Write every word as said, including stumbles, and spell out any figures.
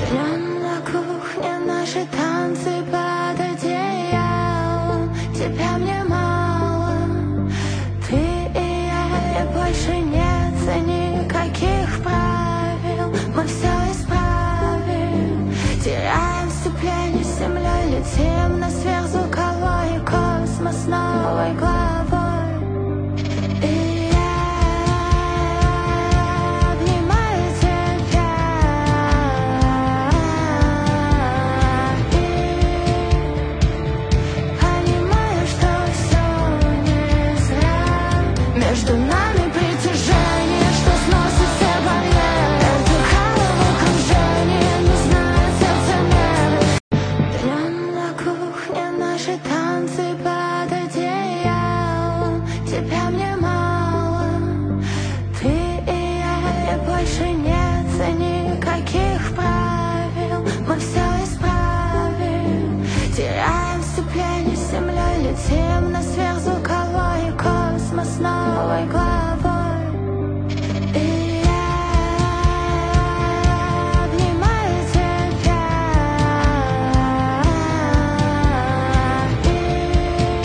Днем на кухне наши танцы под одеялом. Тебя мне мало, ты и я, и больше нет никаких правил. Мы все исправим, теряем сцепление с землей, летим на сверхзвуковой космос новой главой. Между нами притяжение, что сносит все барьеры. Дыхание в окружении, не знает сердце меры. Днем на кухне наши танцы под одеялом. Тебя мне мало, ты и я, и больше нет никаких правил. Мы все исправим, теряем сцепление с землей, летим на сверхзвуковой космос новой главы.